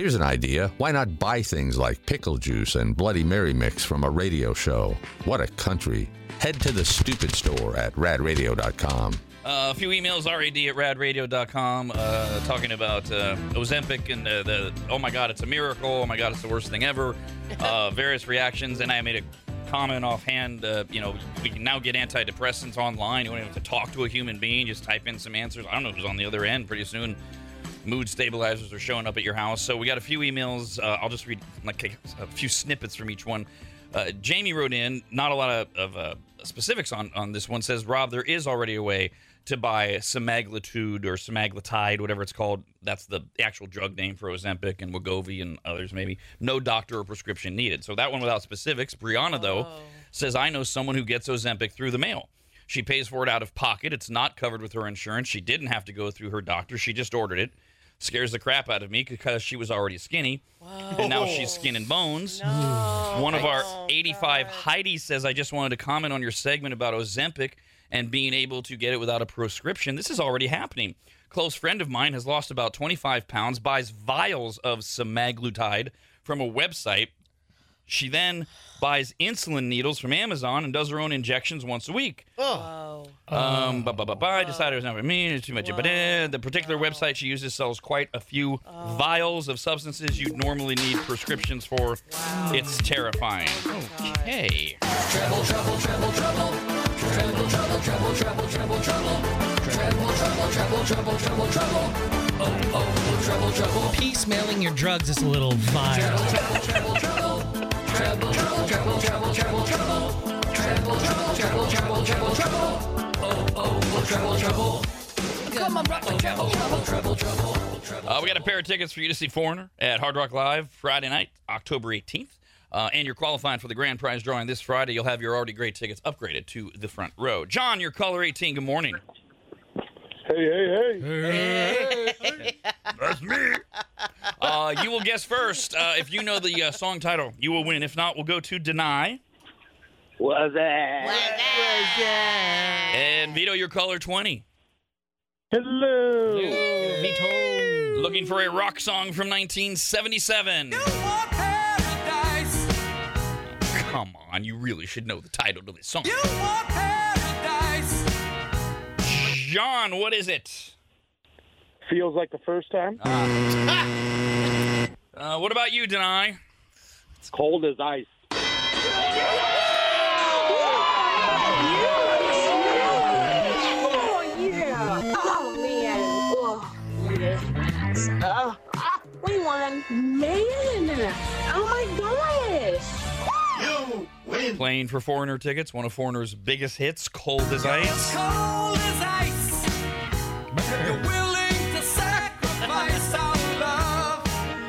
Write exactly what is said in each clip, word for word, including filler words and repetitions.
Here's an idea. Why not buy things like pickle juice and Bloody Mary mix from a radio show? What a country. Head to the stupid store at rad radio dot com. Uh, a few emails, rad at rad radio dot com, uh, talking about uh, Ozempic and uh, the, oh my God, it's a miracle. Oh my God, it's the worst thing ever. Uh, various reactions. And I made a comment offhand, uh, you know, we can now get antidepressants online. You don't even have to talk to a human being. Just type in some answers. I don't know who's on the other end. Pretty soon, mood stabilizers are showing up at your house. So we got a few emails. Uh, I'll just read like a few snippets from each one. Uh, Jamie wrote in, not a lot of, of uh, specifics on, on this one, says, Rob, there is already a way to buy semaglutide or semaglutide, whatever it's called. That's the actual drug name for Ozempic and Wegovy and others maybe. No doctor or prescription needed. So that one without specifics. Brianna, though, oh. says, I know someone who gets Ozempic through the mail. She pays for it out of pocket. It's not covered with her insurance. She didn't have to go through her doctor. She just ordered it. Scares the crap out of me because she was already skinny. Whoa. And now she's skin and bones. No. One of our oh, eighty-five, God. Heidi, says, I just wanted to comment on your segment about Ozempic and being able to get it without a prescription. This is already happening. Close friend of mine has lost about twenty-five pounds, buys vials of semaglutide from a website. She then buys insulin needles from Amazon and does her own injections once a week. Oh. Um, but, but, but, but I decided it was not for me. It's too much. But uh, the particular Whoa. website she uses sells quite a few oh. vials of substances you'd normally need prescriptions for. Wow. It's terrifying. Oh, okay. Trouble, trouble, trouble, trouble. Trouble, trouble, trouble, trouble, trouble, trouble. Trouble, trouble, trouble, trouble, trouble, trouble. Oh, oh, trouble, trouble. Piecemealing your drugs is a little vile. Trouble, trouble, trouble. Trouble, trouble, trouble, trouble, trouble, trouble. Trouble, trouble, trouble, trouble, trouble, trouble. Oh, oh, trouble, trouble. Come on, rock the trouble, trouble, trouble, trouble. Uh, we got a pair of tickets for you to see Foreigner at Hard Rock Live Friday night, October eighteenth. Uh, and you're qualifying for the grand prize drawing this Friday. You'll have your already great tickets upgraded to the front row. John, you're caller eighteen. Good morning. Hey, hey, hey. Hey. Hey. That's me. Uh, you will guess first. Uh, if you know the uh, song title, you will win. If not, we'll go to Deny. What's that? What's that? And Vito, you're caller twenty. Hello. Hello, Vito. Looking for a rock song from nineteen seventy-seven. Come on, you really should know the title to this song. You want paradise. John, what is it? Feels like the first time. Uh, uh, what about you, Deny? It's cold as ice. Oh, yeah. Oh, man. Oh, uh, we won. Man. Oh, my gosh. You win. Playing for Foreigner tickets, one of Foreigner's biggest hits, Cold as Ice. Cold as ice. You're willing to sacrifice our love.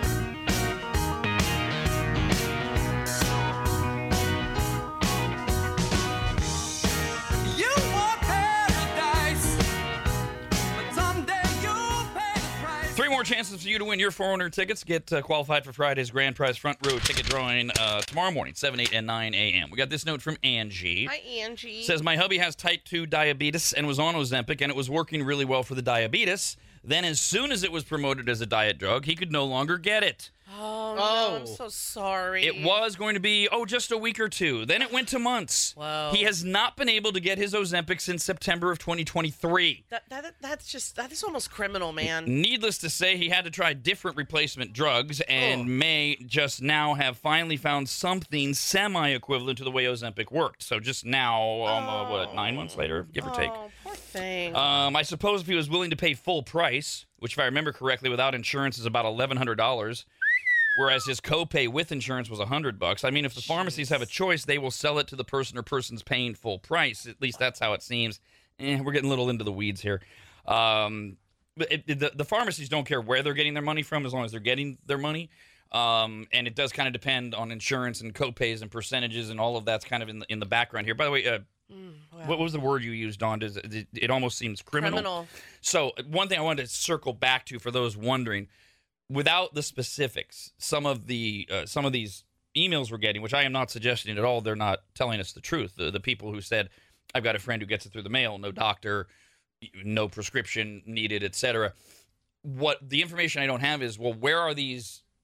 You want paradise, but someday you'll pay the price. Three more chances for you to win your Foreigner tickets. Get uh, qualified for Friday's grand prize front row ticket drawing uh, tomorrow morning, seven, eight, and nine a.m. We got this note from Angie. Hi, Angie. Says, my hubby has type two diabetes and was on Ozempic, and it was working really well for the diabetes. Then as soon as it was promoted as a diet drug, he could no longer get it. Oh, no, Oh. I'm so sorry. It was going to be, oh, just a week or two. Then it went to months. Wow. He has not been able to get his Ozempic since September of twenty twenty-three. That, that that's just that is almost criminal, man. Needless to say, he had to try different replacement drugs and Oh. may just now have finally found something semi-equivalent to the way Ozempic worked. So just now, um, uh, what, nine months later, give or take. Oh, poor thing. Um, I suppose if he was willing to pay full price, which if I remember correctly, without insurance is about eleven hundred dollars, whereas his copay with insurance was one hundred bucks. I mean, if the pharmacies have a choice, they will sell it to the person or persons paying full price. At least that's how it seems. Eh, we're getting a little into the weeds here. Um, but it, it- the, the pharmacies don't care where they're getting their money from as long as they're getting their money. Um, and it does kind of depend on insurance and copays and percentages and all of that's kind of in the, in the background here. By the way, uh, Mm, wow. what was the word you used, Dawn? Does it, it, it almost seems criminal. Criminal. So one thing I wanted to circle back to for those wondering, without the specifics, some of the uh, some of these emails we're getting, which I am not suggesting at all, they're not telling us the truth. The, the people who said, I've got a friend who gets it through the mail, no doctor, no prescription needed, et cetera. What the information I don't have is, well, where are these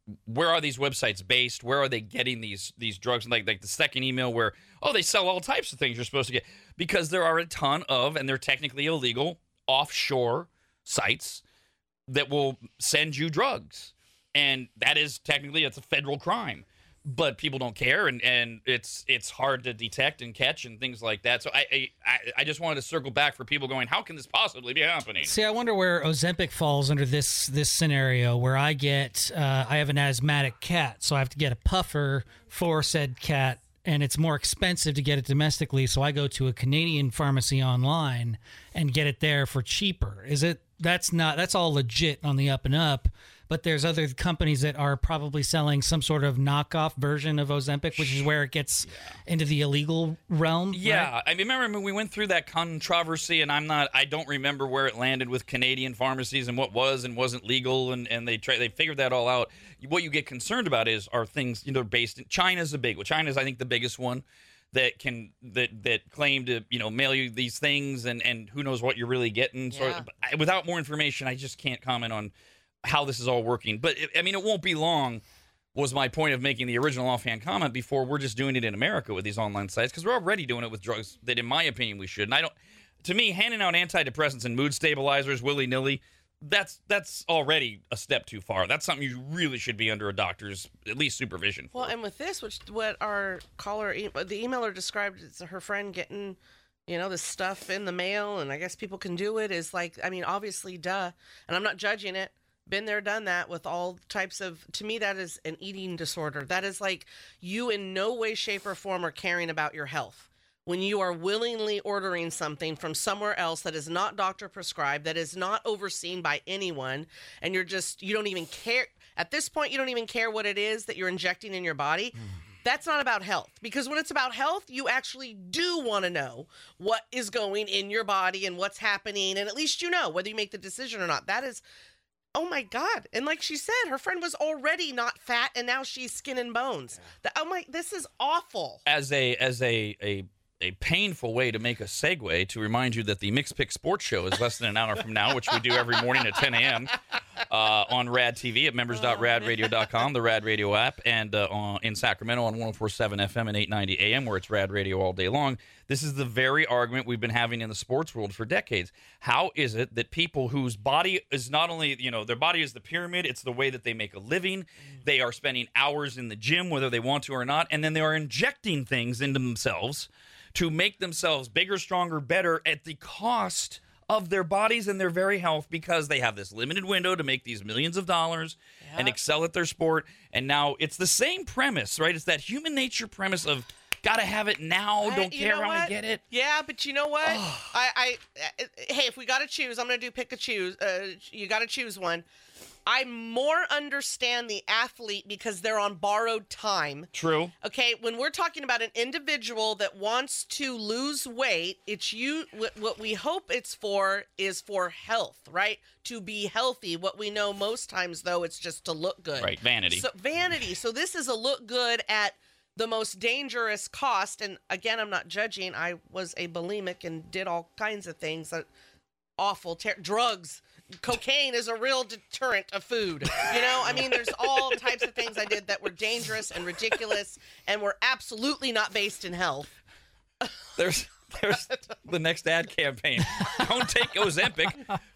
where are these websites based? Where are they getting these these drugs? And like like the second email where, oh, they sell all types of things you're supposed to get, because there are a ton of, and they're technically illegal, offshore sites that will send you drugs, and that is technically, it's a federal crime. But people don't care, and, and it's it's hard to detect and catch and things like that. So I, I I just wanted to circle back for people going, how can this possibly be happening? See, I wonder where Ozempic falls under this this scenario, where I get uh, I have an asthmatic cat, so I have to get a puffer for said cat, and it's more expensive to get it domestically, so I go to a Canadian pharmacy online and get it there for cheaper. Is it? That's not. That's all legit on the up and up. But there's other companies that are probably selling some sort of knockoff version of Ozempic, which is where it gets yeah. into the illegal realm. Yeah, right? I mean, remember when we went through that controversy, and I'm not, I don't remember where it landed with Canadian pharmacies and what was and wasn't legal, and, and they try, they figured that all out. What you get concerned about is are things, you know, based in China's a big one. China's, I think, the biggest one that can that that claim to, you know, mail you these things, and and who knows what you're really getting. So Yeah. I, without more information, I just can't comment on how this is all working. But it, I mean, it won't be long, was my point of making the original offhand comment before. We're just doing it in America with these online sites, because we're already doing it with drugs that, in my opinion, we should. And I don't, to me, handing out antidepressants and mood stabilizers willy-nilly, that's that's already a step too far. That's something you really should be under a doctor's, at least, supervision for. Well, and with this, which what our caller, e- the emailer described as her friend getting, you know, this stuff in the mail, and I guess people can do it, is like, I mean, obviously, duh. And I'm not judging it. Been there, done that with all types of, to me, that is an eating disorder. That is like, you in no way, shape, or form are caring about your health. When you are willingly ordering something from somewhere else that is not doctor prescribed, that is not overseen by anyone, and you're just, you don't even care. At this point, you don't even care what it is that you're injecting in your body. That's not about health, because when it's about health, you actually do want to know what is going in your body and what's happening, and at least you know whether you make the decision or not. That is, oh my God. And like she said, her friend was already not fat, and now she's skin and bones. The, oh my, this is awful. As a as a a a painful way to make a segue to remind you that the Mixed Pick Sports Show is less than an hour from now, which we do every morning at ten a.m. Uh, on Rad T V at members dot rad radio dot com, the Rad Radio app, and uh, on, in Sacramento on one oh four point seven F M and eight ninety A M, where it's Rad Radio all day long. This is the very argument we've been having in the sports world for decades. How is it that people whose body is not only, you know, their body is the pyramid, it's the way that they make a living, they are spending hours in the gym, whether they want to or not, and then they are injecting things into themselves to make themselves bigger, stronger, better at the cost of their bodies and their very health, because they have this limited window to make these millions of dollars Yep. and excel at their sport. And now it's the same premise, right? It's that human nature premise of gotta have it now, I- don't you care know how what? I get it. Yeah, but you know what? I, I, uh, hey, if we got to choose, I'm going to do pick a choose. Uh, you got to choose one. I more understand the athlete because they're on borrowed time. True. Okay, when we're talking about an individual that wants to lose weight, it's you. What, what we hope it's for is for health, right? To be healthy. What we know most times, though, it's just to look good. Right, vanity. So vanity. So this is a look good at the most dangerous cost. And again, I'm not judging. I was a bulimic and did all kinds of things that awful ter- drugs. Cocaine is a real deterrent of food. You know, I mean, there's all types of things I did that were dangerous and ridiculous and were absolutely not based in health. There's there's the next ad campaign. Don't take Ozempic.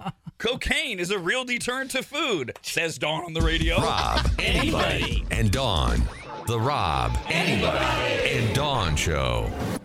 Cocaine is a real deterrent to food, says Dawn on the radio. Rob, Anybody. and Dawn. The Rob, Anybody, and Dawn Show.